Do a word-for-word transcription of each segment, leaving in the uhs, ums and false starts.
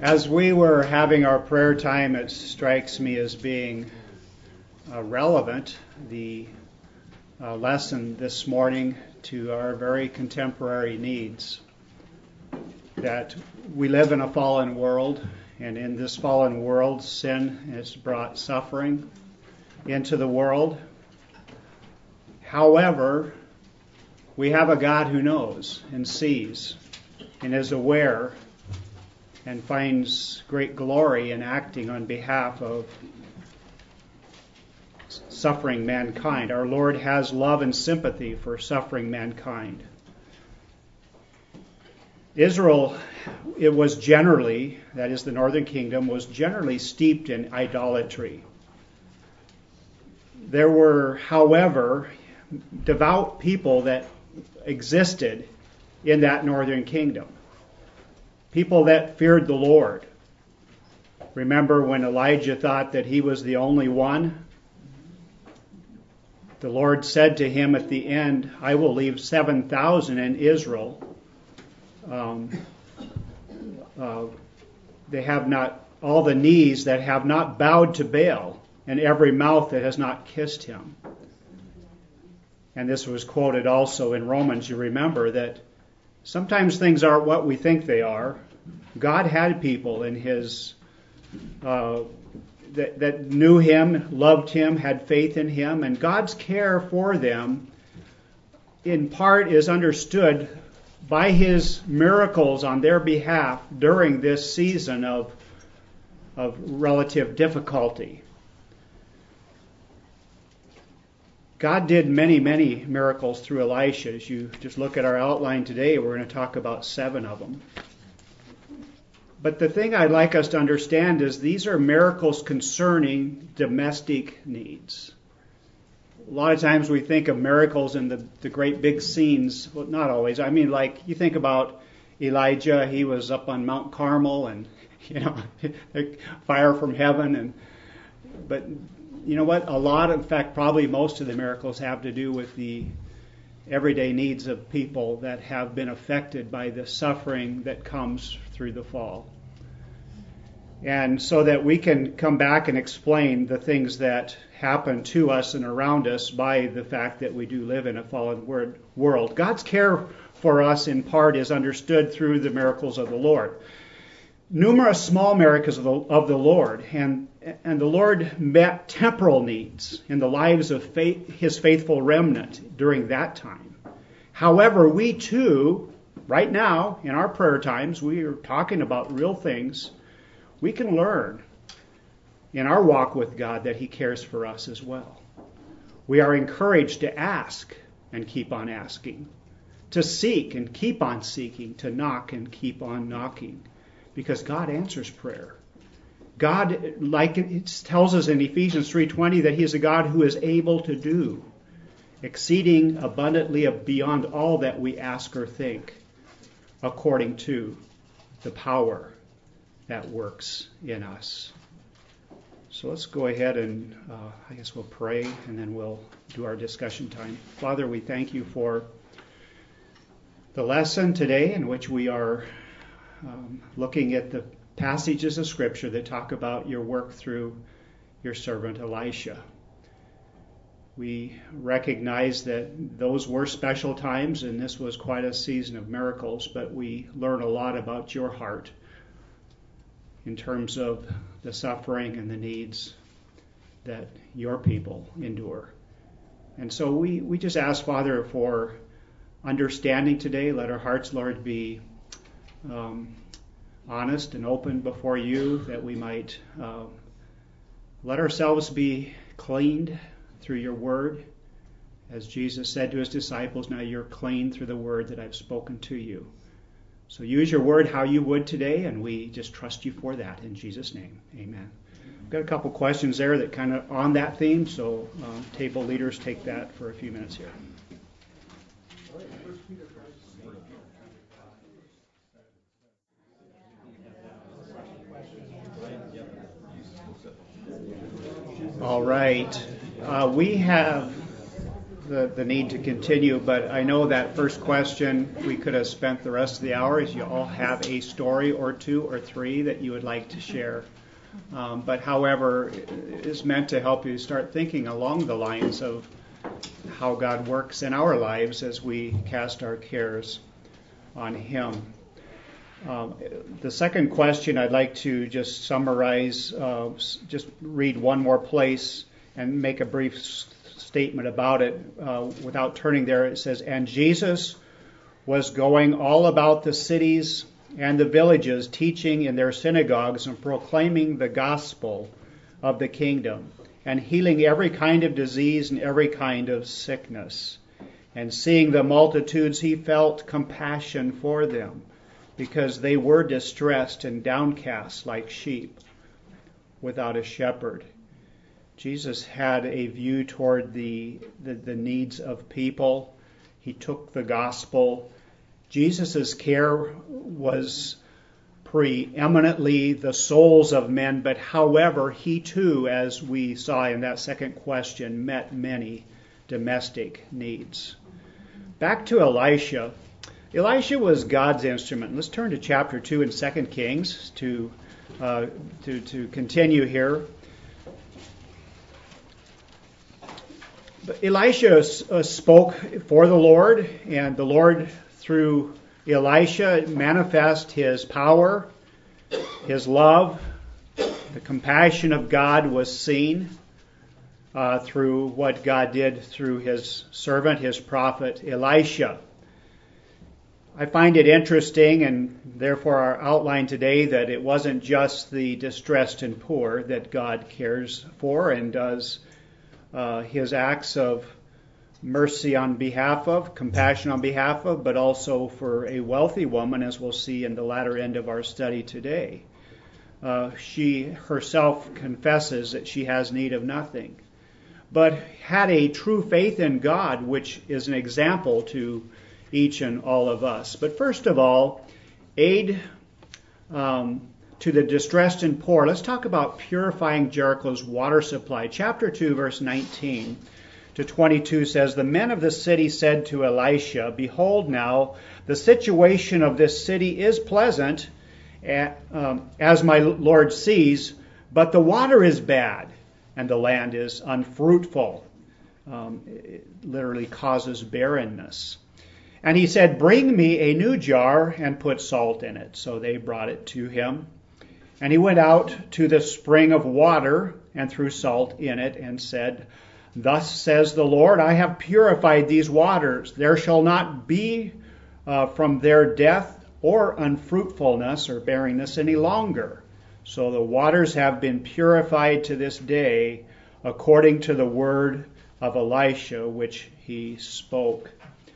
As we were having our prayer time, it strikes me as being uh, relevant, the uh, lesson this morning, to our very contemporary needs. That we live in a fallen world, and in this fallen world, sin has brought suffering into the world. However, we have a God who knows and sees and is aware and finds great glory in acting on behalf of suffering mankind. Our Lord has love and sympathy for suffering mankind. Israel, it was generally, that is the northern kingdom, was generally steeped in idolatry. There were, however, devout people that existed in that northern kingdom. People that feared the Lord. Remember when Elijah thought that he was the only one? The Lord said to him at the end, I will leave seven thousand in Israel. Um, uh, they have not, all the knees that have not bowed to Baal, and every mouth that has not kissed him. And this was quoted also in Romans. You remember that sometimes things aren't what we think they are. God had people in His uh, that, that knew Him, loved Him, had faith in Him, and God's care for them, in part, is understood by His miracles on their behalf during this season of of relative difficulty. God did many, many miracles through Elisha. As you just look at our outline today, we're going to talk about seven of them. But the thing I'd like us to understand is these are miracles concerning domestic needs. A lot of times we think of miracles in the, the great big scenes. Well, not always. I mean, like, you think about Elijah. He was up on Mount Carmel and, you know, fire from heaven. And but you know what? A lot, in fact, probably most of the miracles have to do with the everyday needs of people that have been affected by the suffering that comes through the fall. And so that we can come back and explain the things that happen to us and around us by the fact that we do live in a fallen world. God's care for us, in part, is understood through the miracles of the Lord. Numerous small miracles of the, of the Lord, and and the Lord met temporal needs in the lives of faith, His faithful remnant during that time. However, we too, right now, in our prayer times, we are talking about real things. We can learn in our walk with God that He cares for us as well. We are encouraged to ask and keep on asking, to seek and keep on seeking, to knock and keep on knocking. Because God answers prayer. God, like it tells us in Ephesians three twenty, that He is a God who is able to do exceeding abundantly beyond all that we ask or think, according to the power that works in us. So let's go ahead and uh, I guess we'll pray and then we'll do our discussion time. Father, we thank You for the lesson today in which we are Um, looking at the passages of Scripture that talk about Your work through Your servant Elisha. We recognize that those were special times and this was quite a season of miracles, but we learn a lot about Your heart in terms of the suffering and the needs that Your people endure. And so we, we just ask, Father, for understanding today. Let our hearts, Lord, be Um, honest and open before You, that we might uh, let ourselves be cleaned through Your word. As Jesus said to His disciples, now you're clean through the word that I've spoken to you. So use Your word how You would today, and we just trust You for that. In Jesus' name, amen. I've got a couple questions there that kind of on that theme, so uh, table leaders take that for a few minutes here. All right. Uh, we have the, the need to continue, but I know that first question, we could have spent the rest of the hour. Is you all have a story or two or three that you would like to share. Um, but however, it is meant to help you start thinking along the lines of how God works in our lives as we cast our cares on Him. Um, the second question I'd like to just summarize, uh, just read one more place and make a brief s- statement about it uh, without turning there. It says, "And Jesus was going all about the cities and the villages, teaching in their synagogues and proclaiming the gospel of the kingdom, and healing every kind of disease and every kind of sickness. And seeing the multitudes, He felt compassion for them, because they were distressed and downcast like sheep without a shepherd." Jesus had a view toward the, the, the needs of people. He took the gospel. Jesus' care was preeminently the souls of men, but however, He too, as we saw in that second question, met many domestic needs. Back to Elisha. Elisha was God's instrument. Let's turn to chapter two in Second Kings to uh, to to continue here. But Elisha uh, spoke for the Lord, and the Lord, through Elisha, manifest His power, His love. The compassion of God was seen uh, through what God did through His servant, His prophet Elisha. I find it interesting, and therefore our outline today, that it wasn't just the distressed and poor that God cares for and does uh, His acts of mercy on behalf of, compassion on behalf of, but also for a wealthy woman, as we'll see in the latter end of our study today. Uh, she herself confesses that she has need of nothing, but had a true faith in God, which is an example to each and all of us. But first of all, aid um, to the distressed and poor. Let's talk about purifying Jericho's water supply. Chapter two, verse nineteen to twenty-two says, "The men of the city said to Elisha, 'Behold now, the situation of this city is pleasant, as my Lord sees, but the water is bad, and the land is unfruitful.'" Um, it literally causes barrenness. "And he said, 'Bring me a new jar and put salt in it.' So they brought it to him. And he went out to the spring of water and threw salt in it and said, 'Thus says the Lord, I have purified these waters. There shall not be uh, from their death or unfruitfulness or barrenness any longer. So the waters have been purified to this day, according to the word of Elisha, which he spoke.'"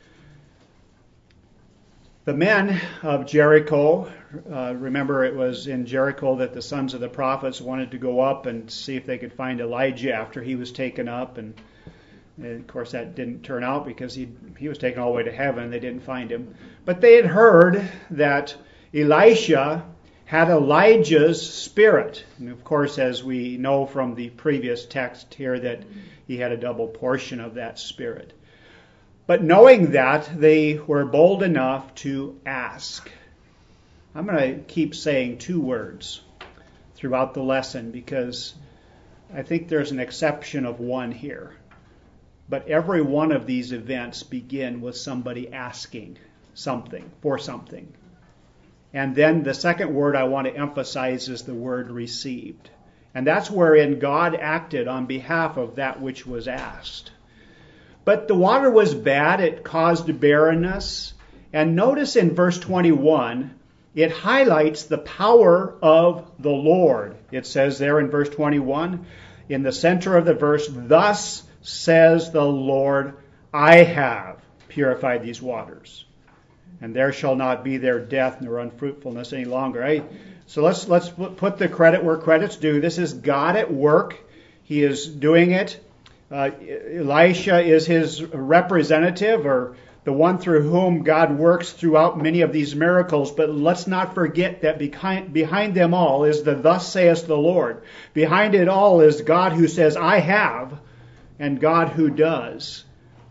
The men of Jericho, uh, remember it was in Jericho that the sons of the prophets wanted to go up and see if they could find Elijah after he was taken up. And, and of course that didn't turn out because he he was taken all the way to heaven and they didn't find him. But they had heard that Elisha had Elijah's spirit. And of course, as we know from the previous text here, that he had a double portion of that spirit. But knowing that, they were bold enough to ask. I'm going to keep saying two words throughout the lesson because I think there's an exception of one here. But every one of these events begin with somebody asking something for something. And then the second word I want to emphasize is the word received. And that's wherein God acted on behalf of that which was asked. But the water was bad. It caused barrenness. And notice in verse twenty-one, it highlights the power of the Lord. It says there in verse twenty-one, in the center of the verse, "Thus says the Lord, I have purified these waters, and there shall not be their death nor unfruitfulness any longer." Right? So let's let's put the credit where credit's due. This is God at work. He is doing it. Uh, Elisha is his representative, or the one through whom God works throughout many of these miracles. But let's not forget that behind, behind them all is the "Thus saith the Lord." Behind it all is God who says, "I have," and God who does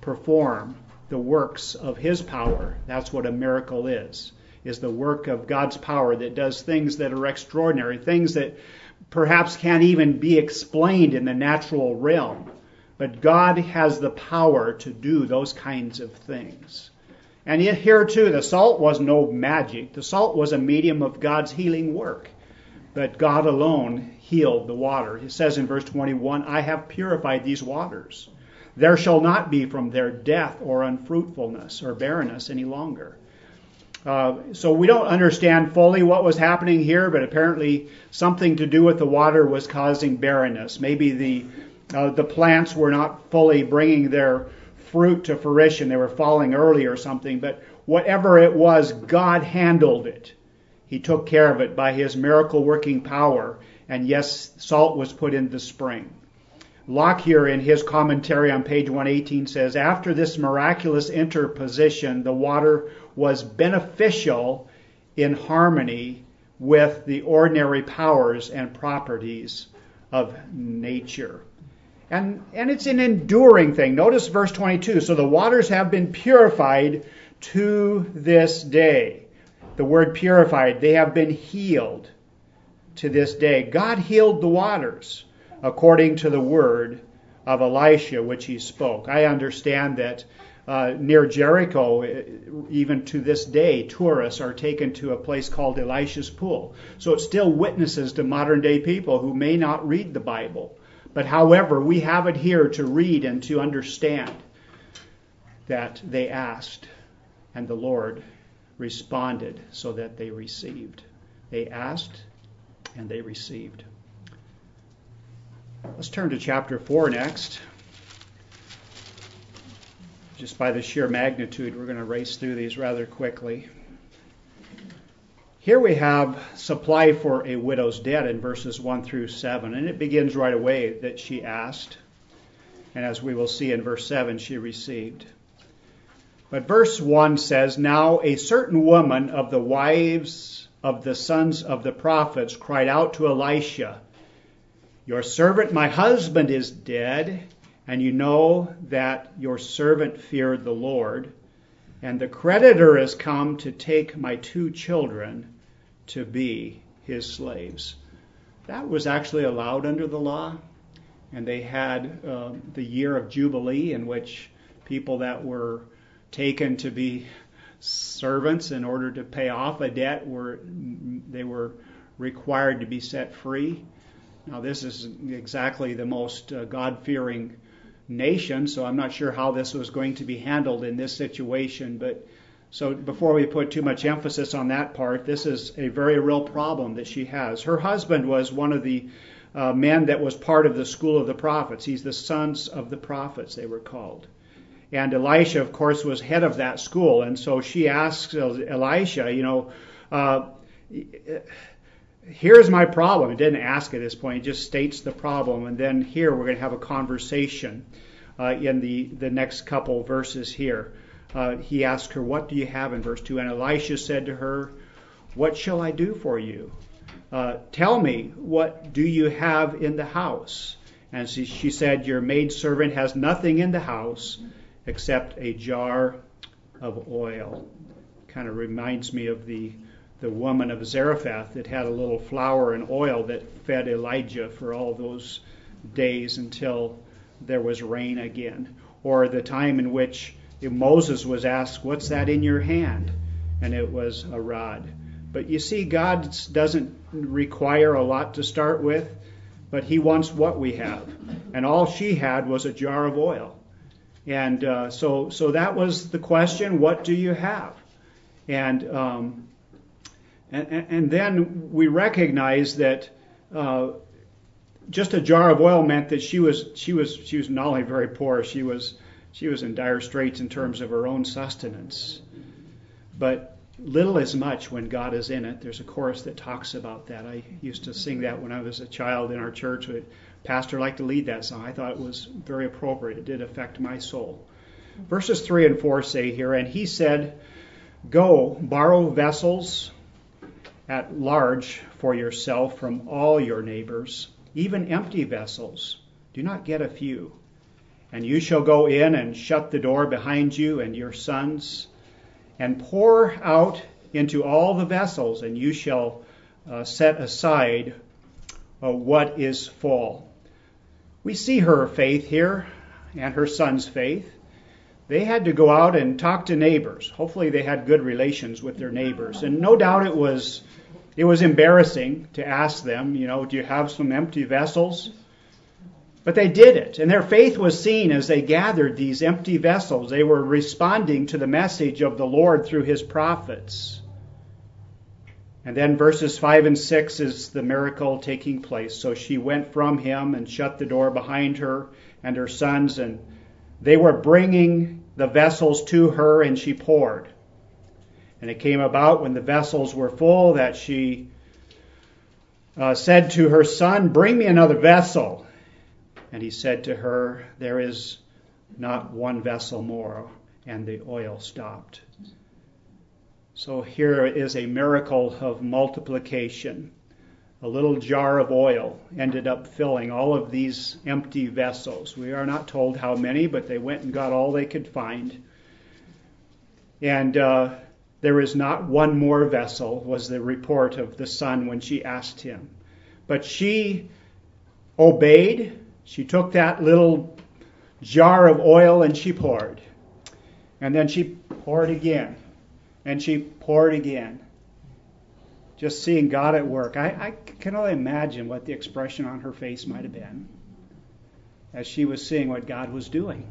perform the works of his power. That's what a miracle is, is the work of God's power that does things that are extraordinary, things that perhaps can't even be explained in the natural realm. But God has the power to do those kinds of things. And yet here too, the salt was no magic. The salt was a medium of God's healing work. But God alone healed the water. It says in verse twenty-one, I have purified these waters. There shall not be from there death or unfruitfulness or barrenness any longer. Uh, so we don't understand fully what was happening here, but apparently something to do with the water was causing barrenness. Maybe the uh, the plants were not fully bringing their fruit to fruition. They were falling early or something. But whatever it was, God handled it. He took care of it by his miracle working power. And yes, salt was put in the spring. Locke here in his commentary on page one eighteen says, after this miraculous interposition, the water was beneficial in harmony with the ordinary powers and properties of nature. And, and it's an enduring thing. Notice verse twenty-two. So the waters have been purified to this day. The word purified, they have been healed to this day. God healed the waters according to the word of Elisha, which he spoke. I understand that uh, near Jericho, even to this day, tourists are taken to a place called Elisha's Pool. So it still witnesses to modern day people who may not read the Bible. But however, we have it here to read and to understand that they asked and the Lord responded so that they received. They asked and they received. Let's turn to chapter four next. Just by the sheer magnitude, we're going to race through these rather quickly. Here we have supply for a widow's debt in verses one through seven, and it begins right away that she asked, and as we will see in verse seven, she received. But verse one says, now a certain woman of the wives of the sons of the prophets cried out to Elisha, your servant, my husband, is dead, and you know that your servant feared the Lord, and the creditor has come to take my two children to be his slaves. That was actually allowed under the law, and they had uh, the year of Jubilee in which people that were taken to be servants in order to pay off a debt were they were required to be set free. Now this is exactly the most uh, God-fearing nation, so I'm not sure how this was going to be handled in this situation, but so before we put too much emphasis on that part, this is a very real problem that she has. Her husband was one of the uh, men that was part of the school of the prophets. He's the sons of the prophets, they were called. And Elisha, of course, was head of that school. And so she asks Elisha, you know, uh, here's my problem. It didn't ask at this point. It just states the problem. And then here we're going to have a conversation uh, in the, the next couple verses here. Uh, he asked her, what do you have in verse two? And Elisha said to her, what shall I do for you? Uh, tell me, what do you have in the house? And she, she said, your maidservant has nothing in the house except a jar of oil. Kind of reminds me of the, the woman of Zarephath that had a little flour and oil that fed Elijah for all those days until there was rain again. Or the time in which Moses was asked, what's that in your hand? And it was a rod. But you see, God doesn't require a lot to start with, but he wants what we have. And all she had was a jar of oil. And uh, so so that was the question, what do you have? And um, and, and then we recognize that uh, just a jar of oil meant that she was she was she was not only very poor, she was she was in dire straits in terms of her own sustenance. But little is much when God is in it. There's a chorus that talks about that. I used to sing that when I was a child in our church. A pastor liked to lead that song. I thought it was very appropriate. It did affect my soul. Verses three and four say here, and he said, go, borrow vessels at large for yourself from all your neighbors, even empty vessels. Do not get a few. And you shall go in and shut the door behind you and your sons, and pour out into all the vessels, and you shall uh, set aside uh, what is full. We see her faith here and her son's faith. They had to go out and talk to neighbors. Hopefully they had good relations with their neighbors. And no doubt it was it was embarrassing to ask them, you know, do you have some empty vessels? But they did it. And their faith was seen as they gathered these empty vessels. They were responding to the message of the Lord through his prophets. And then verses five and six is the miracle taking place. So she went from him and shut the door behind her and her sons, and they were bringing the vessels to her, and she poured. And it came about when the vessels were full that she uh, said to her son, bring me another vessel. And he said to her, there is not one vessel more. And the oil stopped. So here is a miracle of multiplication. A little jar of oil ended up filling all of these empty vessels. We are not told how many, but they went and got all they could find. And uh, there is not one more vessel, was the report of the son when she asked him. But she obeyed. She took that little jar of oil and she poured. And then she poured again. And she poured again. Just seeing God at work. I, I can only imagine what the expression on her face might have been as she was seeing what God was doing.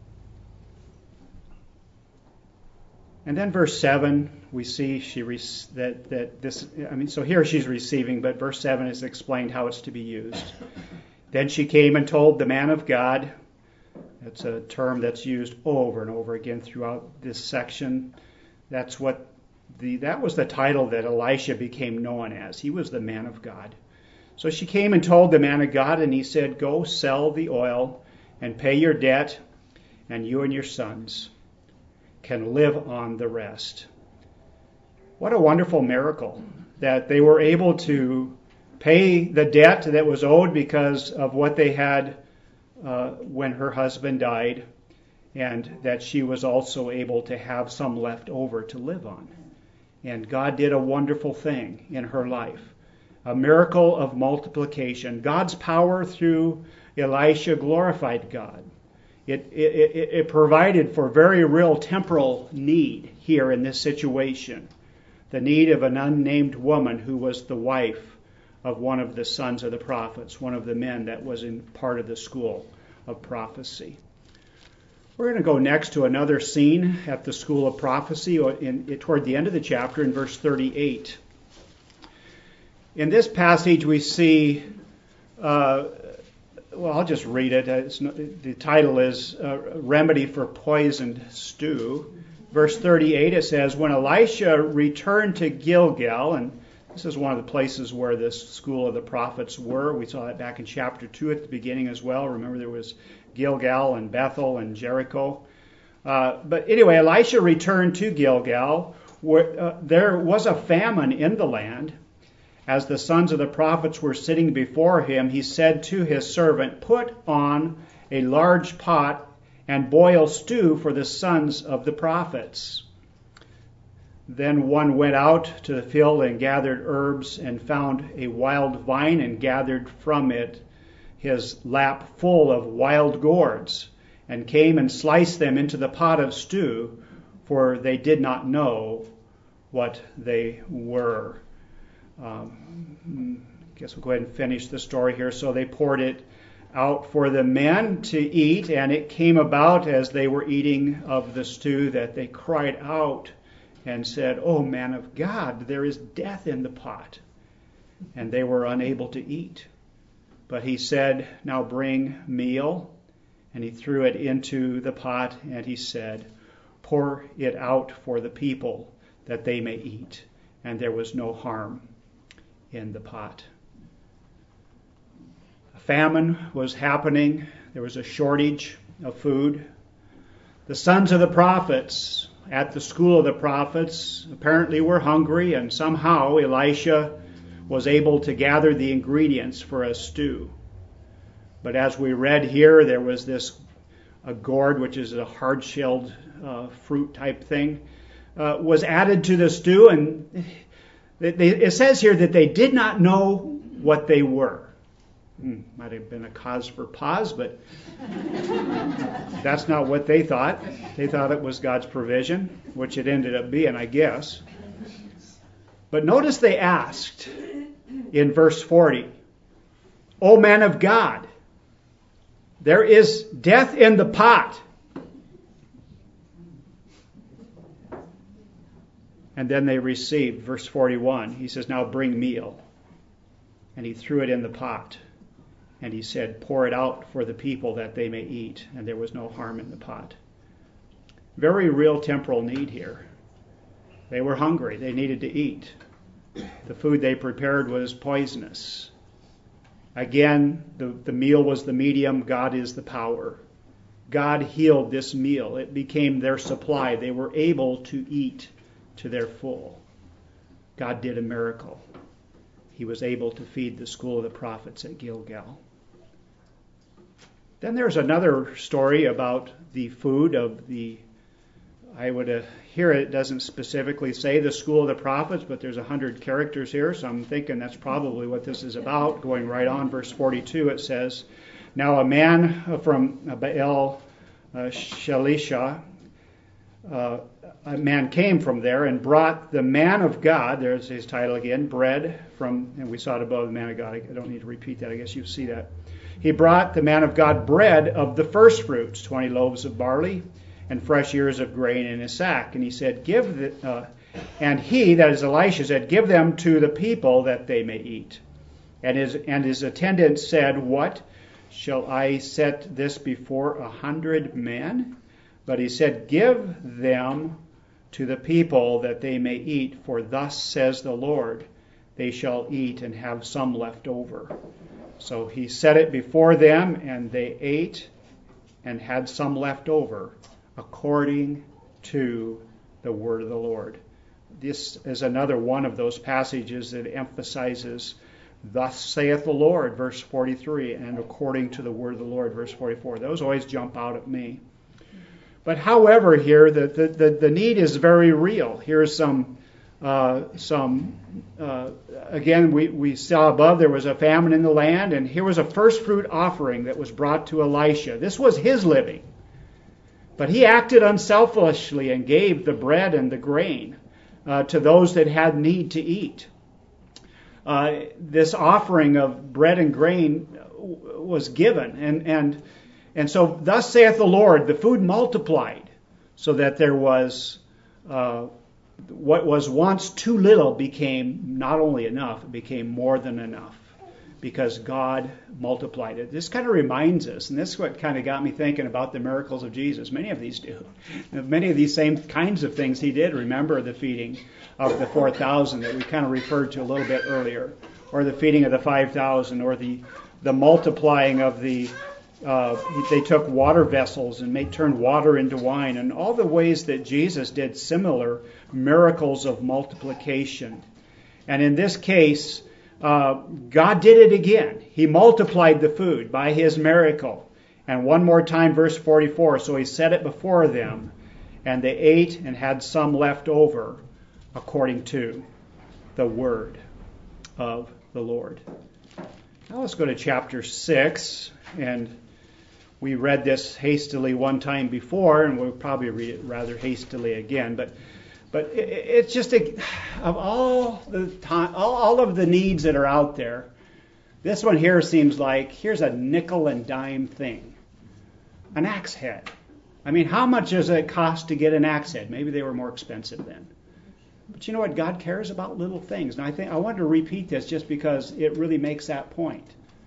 And then verse seven, we see she re- that that this. I mean, so here she's receiving, but verse seven is explained how it's to be used. Then she came and told the man of God. That's a term that's used over and over again throughout this section. That's what. The, that was the title that Elisha became known as. He was the man of God. So she came and told the man of God, and he said, go sell the oil and pay your debt, and you and your sons can live on the rest. What a wonderful miracle that they were able to pay the debt that was owed because of what they had uh, when her husband died, and that she was also able to have some left over to live on. And God did a wonderful thing in her life. A miracle of multiplication. God's power through Elisha glorified God. It, it, it, it provided for very real temporal need here in this situation. The need of an unnamed woman who was the wife of one of the sons of the prophets, one of the men that was in part of the school of prophecy. We're going to go next to another scene at the School of Prophecy in, in, toward the end of the chapter in verse thirty-eight. In this passage we see, uh, well, I'll just read it. It's not, the title is uh, Remedy for Poisoned Stew. Verse thirty-eight, it says, when Elisha returned to Gilgal, and this is one of the places where this School of the Prophets were. We saw that back in chapter two at the beginning as well. Remember, there was Gilgal and Bethel and Jericho. Uh, but anyway, Elisha returned to Gilgal, where uh, there was a famine in the land. As the sons of the prophets were sitting before him, he said to his servant, put on a large pot and boil stew for the sons of the prophets. Then one went out to the field and gathered herbs and found a wild vine and gathered from it his lap full of wild gourds, and came and sliced them into the pot of stew, for they did not know what they were. Um, I guess we'll go ahead and finish the story here. So they poured it out for the men to eat, and it came about as they were eating of the stew that they cried out and said, "Oh, man of God, there is death in the pot." And they were unable to eat. But he said, "Now bring meal." And he threw it into the pot, and he said, "Pour it out for the people, that they may eat." And there was no harm in the pot. A famine was happening. There was a shortage of food. The sons of the prophets at the school of the prophets apparently were hungry, and somehow Elisha was able to gather the ingredients for a stew. But as we read here, there was this a gourd, which is a hard-shelled uh, fruit type thing, uh, was added to the stew, and they, they, it says here that they did not know what they were. Hmm, might have been a cause for pause, but that's not what they thought. They thought it was God's provision, which it ended up being, I guess. But notice they asked in verse forty, "O man of God, there is death in the pot." And then they received, verse forty-one, he says, "Now bring meal." And he threw it in the pot. And he said, "Pour it out for the people that they may eat." And there was no harm in the pot. Very real temporal need here. They were hungry. They needed to eat. The food they prepared was poisonous. Again, the, the meal was the medium. God is the power. God healed this meal. It became their supply. They were able to eat to their full. God did a miracle. He was able to feed the school of the prophets at Gilgal. Then there's another story about the food of the, I would uh, here it doesn't specifically say the school of the prophets, but there's a hundred characters here, so I'm thinking that's probably what this is about. Going right on, verse forty-two, it says, "Now a man from Baal uh, Shalisha, uh, a man came from there and brought the man of God," there's his title again, bread from, and we saw it above, the man of God. I don't need to repeat that. I guess you see that. He brought the man of God bread of the first fruits, twenty loaves of barley and fresh ears of grain in his sack. And he said, "Give the," uh, and he, that is Elisha, said, "Give them to the people that they may eat." And his, and his attendant said, "What? Shall I set this before a hundred men?" But he said, "Give them to the people that they may eat, for thus says the Lord, they shall eat and have some left over." So he set it before them, and they ate and had some left over, according to the word of the Lord. This is another one of those passages that emphasizes, "Thus saith the Lord," verse forty-three, and "according to the word of the Lord," verse forty-four. Those always jump out at me. But however, here, the, the, the, the need is very real. Here's some, uh, some uh, again, we, we saw above there was a famine in the land, and here was a first fruit offering that was brought to Elisha. This was his living. But he acted unselfishly and gave the bread and the grain uh, to those that had need to eat. Uh, this offering of bread and grain was given, and and and so thus saith the Lord, the food multiplied, so that there was uh, what was once too little became not only enough, it became more than enough, because God multiplied it. This kind of reminds us, and this is what kind of got me thinking about the miracles of Jesus. Many of these do. Many of these same kinds of things he did. Remember the feeding of the four thousand that we kind of referred to a little bit earlier, or the feeding of the five thousand, or the, the multiplying of the, uh, they took water vessels and made turned water into wine, and all the ways that Jesus did similar miracles of multiplication. And in this case, Uh, God did it again. He multiplied the food by his miracle. And one more time, verse forty-four, "So he set it before them, and they ate and had some left over, according to the word of the Lord." Now let's go to chapter six. And we read this hastily one time before, and we'll probably read it rather hastily again. But But it's just, a, of all the time, all, all of the needs that are out there, this one here seems like, here's a nickel and dime thing. An axe head. I mean, how much does it cost to get an axe head? Maybe they were more expensive then. But you know what? God cares about little things. And I think I wanted to repeat this just because it really makes that point.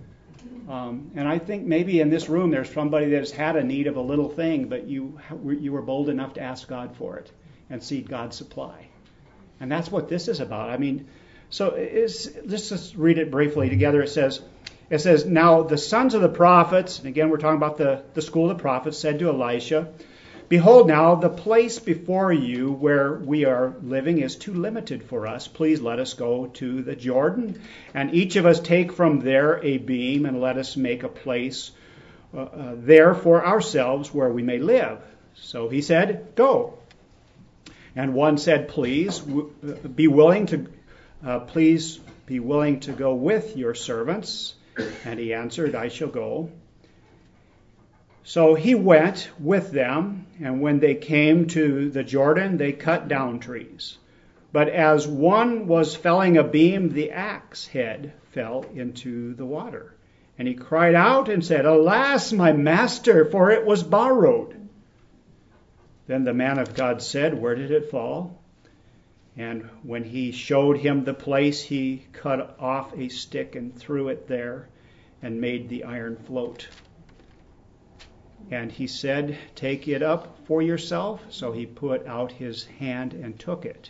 Um, and I think maybe in this room there's somebody that's had a need of a little thing, but you you were bold enough to ask God for it and see God supply. And that's what this is about. I mean, so it's, let's just read it briefly together. It says, it says, "Now the sons of the prophets," and again we're talking about the, the school of the prophets, "said to Elisha, Behold now, the place before you where we are living is too limited for us. Please let us go to the Jordan, and each of us take from there a beam, and let us make a place uh, uh, there for ourselves where we may live. So he said, go. And one said, please w- be willing to, uh, please be willing to go with your servants. And he answered, I shall go. So he went with them, and when they came to the Jordan, they cut down trees. But as one was felling a beam, the axe head fell into the water. And he cried out and said, Alas, my master, for it was borrowed. Then the man of God said, Where did it fall? And when he showed him the place, he cut off a stick and threw it there and made the iron float. And he said, Take it up for yourself. So he put out his hand and took it.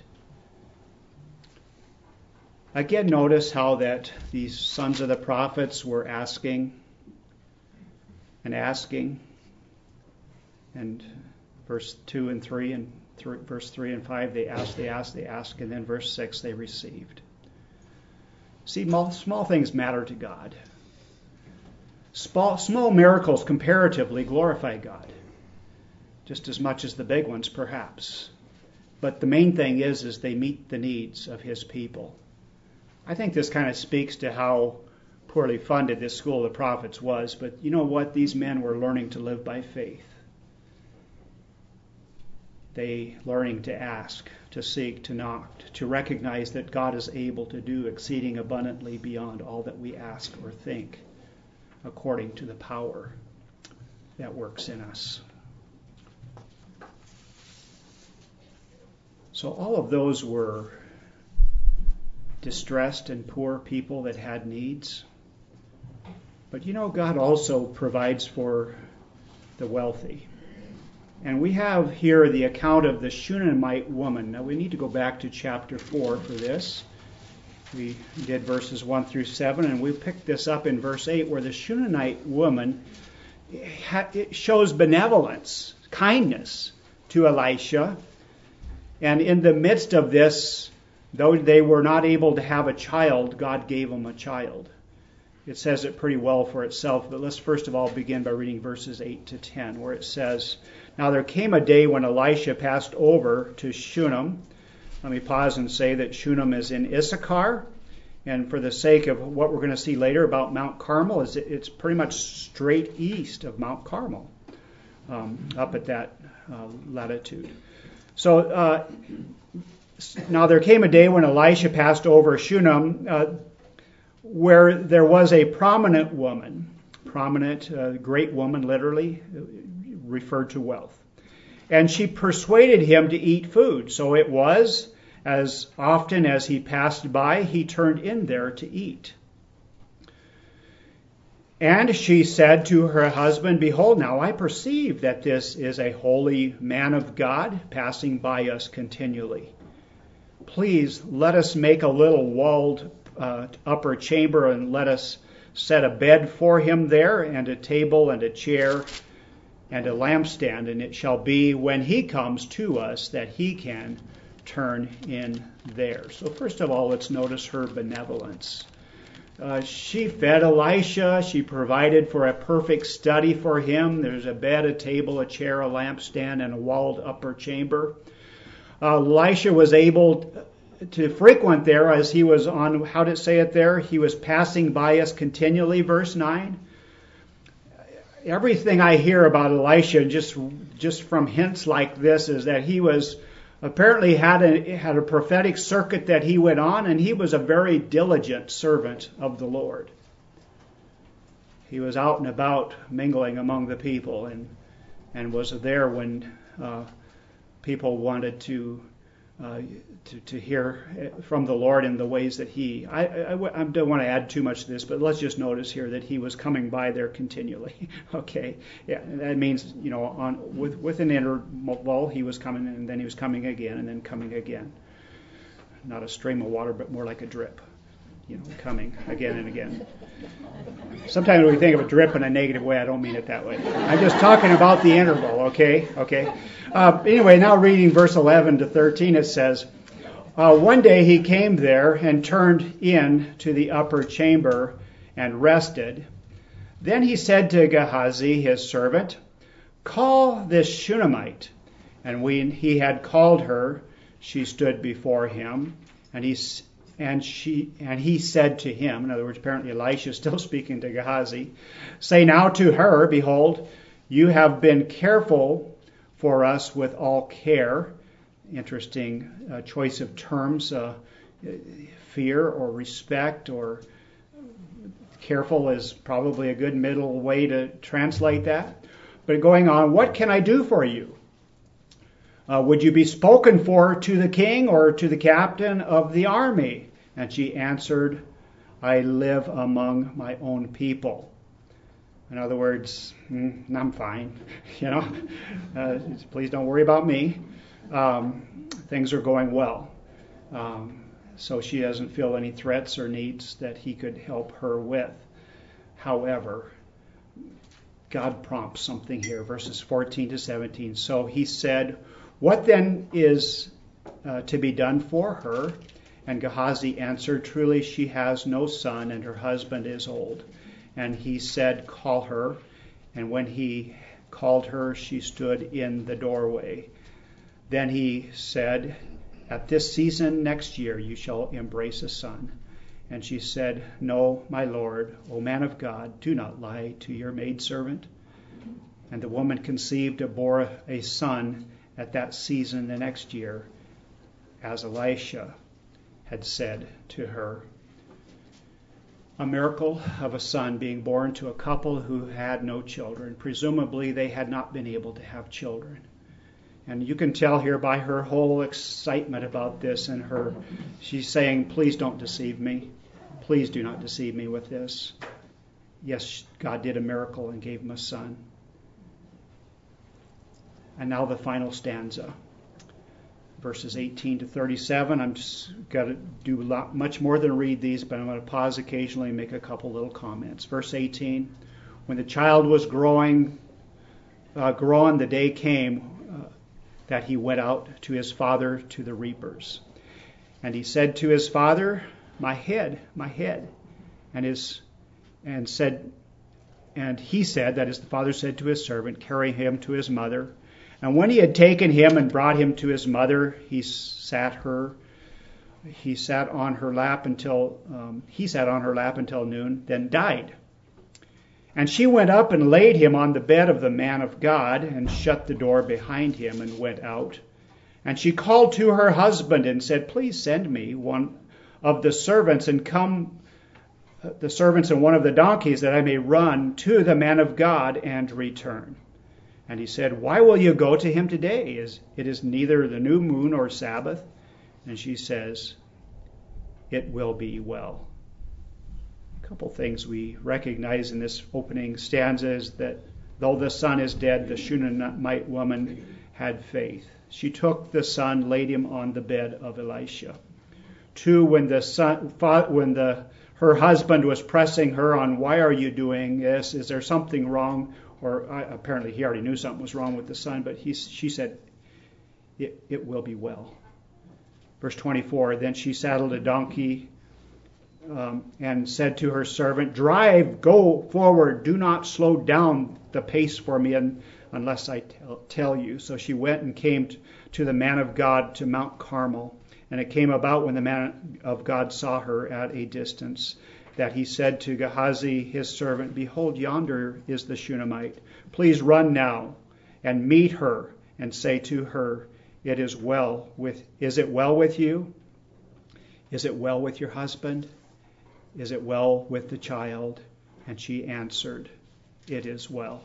Again, notice how that these sons of the prophets were asking and asking. And verse two and three and th- verse three and five, they asked, they asked, they asked. And then verse six, they received. See, small, small things matter to God. Small, small miracles comparatively glorify God, just as much as the big ones, perhaps. But the main thing is, is they meet the needs of his people. I think this kind of speaks to how poorly funded this school of the prophets was. But you know what? These men were learning to live by faith. They learning to ask, to seek, to knock, to recognize that God is able to do exceeding abundantly beyond all that we ask or think, according to the power that works in us. So all of those were distressed and poor people that had needs. But you know, God also provides for the wealthy. And we have here the account of the Shunammite woman. Now we need to go back to chapter four for this. We did verses one through seven, and we picked this up in verse eight, where the Shunammite woman it shows benevolence, kindness to Elisha. And in the midst of this, though they were not able to have a child, God gave them a child. It says it pretty well for itself, but let's first of all begin by reading verses eight to ten, where it says, Now there came a day when Elisha passed over to Shunem. Let me pause and say that Shunem is in Issachar, and for the sake of what we're going to see later about Mount Carmel, is it's pretty much straight east of Mount Carmel, um, up at that uh, latitude. So uh, now there came a day when Elisha passed over Shunem, uh, where there was a prominent woman, prominent, uh, great woman, literally referred to wealth. And she persuaded him to eat food. So it was, as often as he passed by, he turned in there to eat. And she said to her husband, Behold, now I perceive that this is a holy man of God passing by us continually. Please let us make a little walled uh, upper chamber, and let us set a bed for him there, and a table and a chair and a lampstand, and it shall be when he comes to us that he can turn in there. So first of all, let's notice her benevolence. Uh, she fed Elisha. She provided for a perfect study for him. There's a bed, a table, a chair, a lampstand, and a walled upper chamber. Uh, Elisha was able to frequent there as he was on, how did it say it there? He was passing by us continually, verse nine. Everything I hear about Elisha, just just from hints like this, is that he was apparently had a had a prophetic circuit that he went on, and he was a very diligent servant of the Lord. He was out and about mingling among the people, and and was there when uh, people wanted to, uh, to to hear from the Lord in the ways that he. I, I, I don't want to add too much to this, but let's just notice here that he was coming by there continually. Okay, yeah, that means, you know, on with with an interval he was coming, and then he was coming again, and then coming again. Not a stream of water, but more like a drip. You know, coming again and again. Sometimes when we think of a drip in a negative way, I don't mean it that way. I'm just talking about the interval, okay? Okay. Uh, anyway, now reading verse eleven to thirteen, it says, uh, One day he came there and turned in to the upper chamber and rested. Then he said to Gehazi, his servant, call this Shunammite. And when he had called her, she stood before him, and he and she and he said to him, in other words, apparently Elisha is still speaking to Gehazi, say now to her, behold, you have been careful for us with all care. Interesting uh, choice of terms, uh, fear or respect or careful is probably a good middle way to translate that. But going on, what can I do for you? Uh, would you be spoken for to the king or to the captain of the army? And she answered, I live among my own people. In other words, mm, I'm fine. You know, uh, please don't worry about me. Um, things are going well. Um, so she doesn't feel any threats or needs that he could help her with. However, God prompts something here, verses fourteen to seventeen. So he said, what then is uh, to be done for her? And Gehazi answered, truly she has no son, and her husband is old. And he said, call her. And when he called her, she stood in the doorway. Then he said, at this season next year you shall embrace a son. And she said, no, my lord, O man of God, do not lie to your maidservant. And the woman conceived and bore a son at that season the next year, as Elisha had said to her. A miracle of a son being born to a couple who had no children. Presumably they had not been able to have children. And you can tell here by her whole excitement about this and her, she's saying, please don't deceive me. Please do not deceive me with this. Yes, God did a miracle and gave him a son. And now the final stanza, verses eighteen to thirty-seven. I'm just got to do a lot, much more than read these, but I'm going to pause occasionally and make a couple little comments. Verse eighteen, when the child was growing, uh, grown, the day came uh, that he went out to his father to the reapers. And he said to his father, my head, my head. And his and said, and he said, that is, the father said to his servant, carry him to his mother. And when he had taken him and brought him to his mother, he sat her, he sat on her lap until um, he sat on her lap until noon, then died. And she went up and laid him on the bed of the man of God, and shut the door behind him, and went out. And she called to her husband and said, please send me one of the servants and come, uh, the servants and one of the donkeys, that I may run to the man of God and return. And he said, why will you go to him today? Is it is neither the new moon or Sabbath? And she says, it will be well. A couple things we recognize in this opening stanza is that though the son is dead, the Shunammite woman had faith. She took the son, laid him on the bed of Elisha. Two, when the son, when the her husband was pressing her on, why are you doing this? Is there something wrong? Or uh, apparently he already knew something was wrong with the son, but he, she said, it, it will be well. Verse twenty-four, then she saddled a donkey um, and said to her servant, drive, go forward, do not slow down the pace for me un, unless I tell, tell you. So she went and came t- to the man of God to Mount Carmel. And it came about when the man of God saw her at a distance, that he said to Gehazi, his servant, behold, yonder is the Shunammite. Please run now and meet her and say to her, it is well with, is it well with you? Is it well with your husband? Is it well with the child? And she answered, it is well.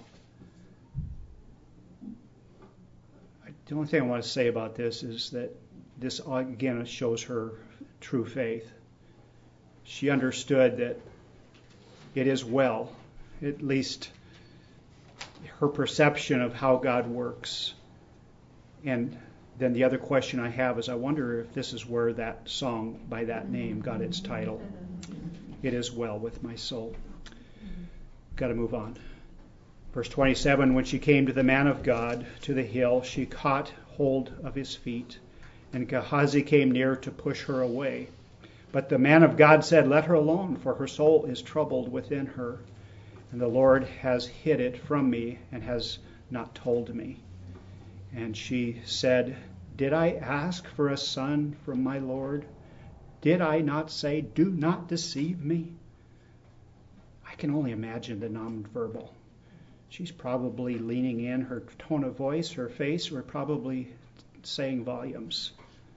The only thing I want to say about this is that this, again, shows her true faith. She understood that it is well, at least her perception of how God works. And then the other question I have is, I wonder if this is where that song by that name got its title. It is well with my soul. Got to move on. Verse twenty-seven, when she came to the man of God, to the hill, she caught hold of his feet, and Gehazi came near to push her away. But the man of God said, let her alone, for her soul is troubled within her. and the Lord has hid it from me and has not told me. And she said, Did I ask for a son from my Lord? Did I not say, Do not deceive me? I can only imagine the nonverbal. She's probably leaning in. Her tone of voice, her face were probably saying volumes.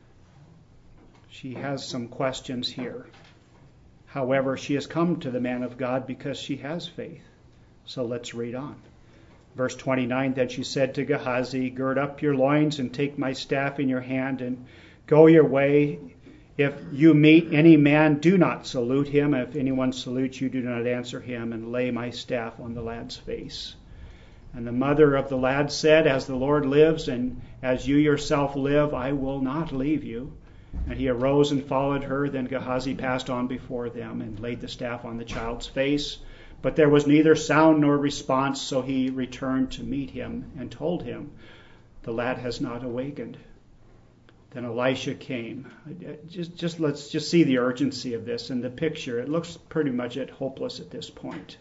She has some questions here. However, she has come to the man of God because she has faith. So let's read on. Verse twenty-nine, Then she said to Gehazi, Gird up your loins and take my staff in your hand and go your way. If you meet any man, do not salute him. If anyone salutes you, do not answer him, and lay my staff on the lad's face. And the mother of the lad said, As the Lord lives, and as you yourself live, I will not leave you. And he arose and followed her. Then Gehazi passed on before them and laid the staff on the child's face. But there was neither sound nor response, so he returned to meet him and told him, The lad has not awakened. Then Elisha came. Just, just let's just see the urgency of this in the picture. It looks pretty much at hopeless at this point.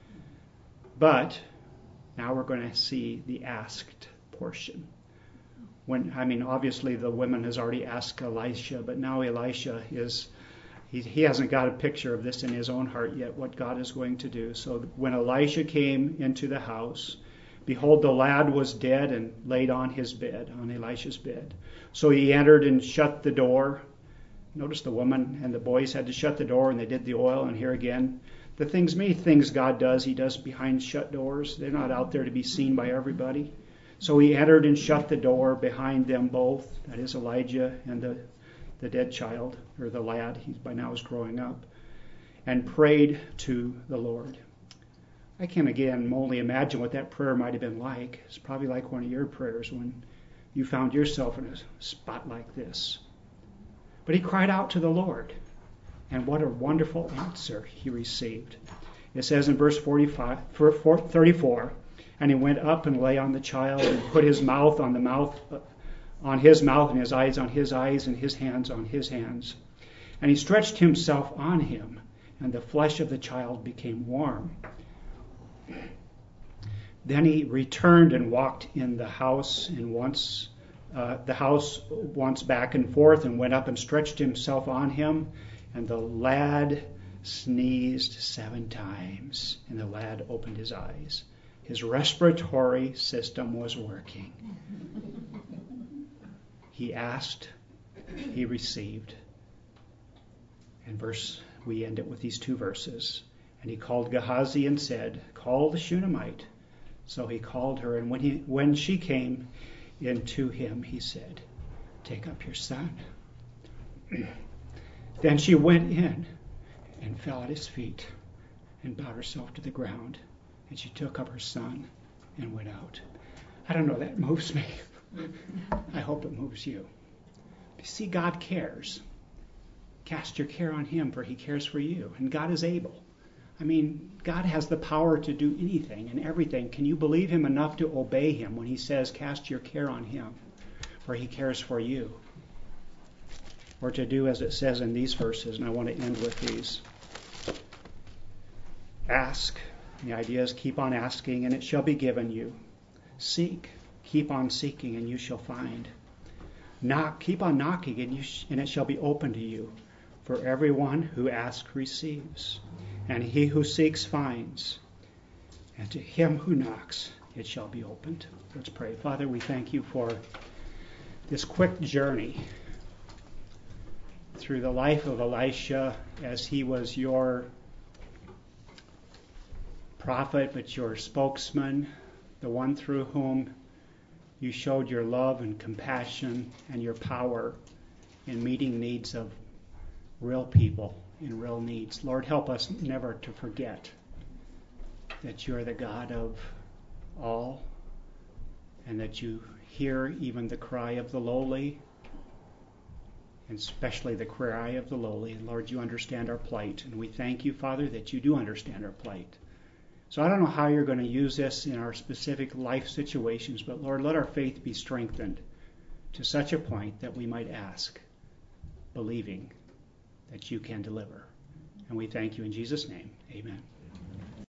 But now we're going to see the asked portion. When I mean, obviously the woman has already asked Elisha, but now Elisha is he, he hasn't got a picture of this in his own heart yet, what God is going to do. So when Elisha came into the house, behold, the lad was dead and laid on his bed, on Elisha's bed. So he entered and shut the door. Notice the woman and the boys had to shut the door, and they did the oil. And here again, the things, many things God does, he does behind shut doors. They're not out there to be seen by everybody. So he entered and shut the door behind them both. That is Elijah and the, the dead child, or the lad. He by now is growing up. And prayed to the Lord. I can again only imagine what that prayer might have been like. It's probably like one of your prayers when you found yourself in a spot like this. But he cried out to the Lord, and what a wonderful answer he received. It says in verse forty-five, thirty-four, and he went up and lay on the child and put his mouth on the mouth, on his mouth, and his eyes on his eyes, and his hands on his hands. And he stretched himself on him, and the flesh of the child became warm. Then he returned and walked in the house and once uh, the house once back and forth and went up and stretched himself on him. And the lad sneezed seven times, and the lad opened his eyes. His respiratory system was working. He asked, he received. And verse, we end it with these two verses. And he called Gehazi and said, Call the Shunammite. So he called her, and when he when she came in to him, he said, Take up your son. Then she went in and fell at his feet and bowed herself to the ground. And she took up her son and went out. I don't know, that moves me. I hope it moves you. You see, God cares. Cast your care on him, for he cares for you. And God is able. I mean, God has the power to do anything and everything. Can you believe him enough to obey him when he says, Cast your care on him, for he cares for you? Or to do as it says in these verses, and I want to end with these. Ask. The idea is keep on asking, and it shall be given you. Seek. Keep on seeking, and you shall find. Knock. Keep on knocking, and, you sh- and it shall be open to you. For everyone who asks receives, and he who seeks finds. And to him who knocks, it shall be opened. Let's pray. Father, we thank you for this quick journey through the life of Elisha as he was your prophet, but your spokesman, the one through whom you showed your love and compassion and your power in meeting needs of real people in real needs. Lord, help us never to forget that you are the God of all, and that you hear even the cry of the lowly, and especially the cry of the lowly. And Lord, you understand our plight, and we thank you, Father, that you do understand our plight. So I don't know how you're going to use this in our specific life situations, but Lord, let our faith be strengthened to such a point that we might ask, believing that you can deliver. And we thank you in Jesus' name. Amen.